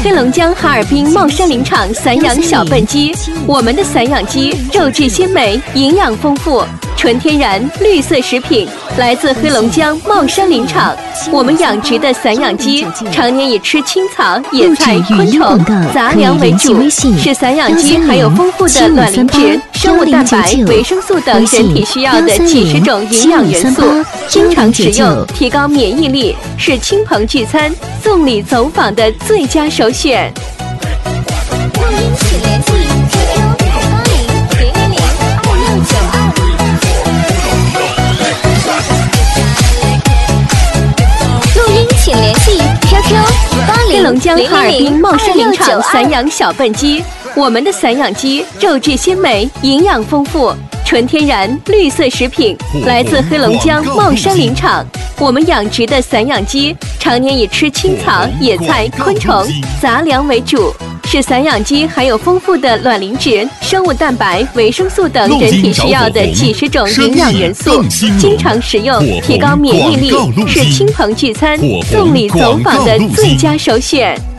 黑龙江哈尔滨茂山林场散养小笨鸡，我们的散养鸡肉质鲜美，营养丰富，纯天然绿色食品，来自黑龙江茂山林场。我们养殖的散养鸡常年以吃青草、野菜、昆虫、杂粮为主，使散养鸡含有丰富的卵磷脂、生物蛋白、维生素等人体需要的几十种营养元素。经常食用，提高免疫力，是亲朋聚餐、送礼走访的最佳首选。 录音请联系 QQ 80002692。录音请联系 QQ 80002692。 黑龙江哈尔滨茂山林场散养小笨鸡，我们的散养鸡肉质鲜美，营养丰富，纯天然绿色食品，来自黑龙江茂山林场。我们养殖的散养鸡常年以吃青草、野菜、昆虫、杂粮为主，使散养鸡含有丰富的卵磷脂、生物蛋白、维生素等人体需要的几十种营养元素。经常食用，提高免疫力，是亲朋聚餐、送礼走访的最佳首选。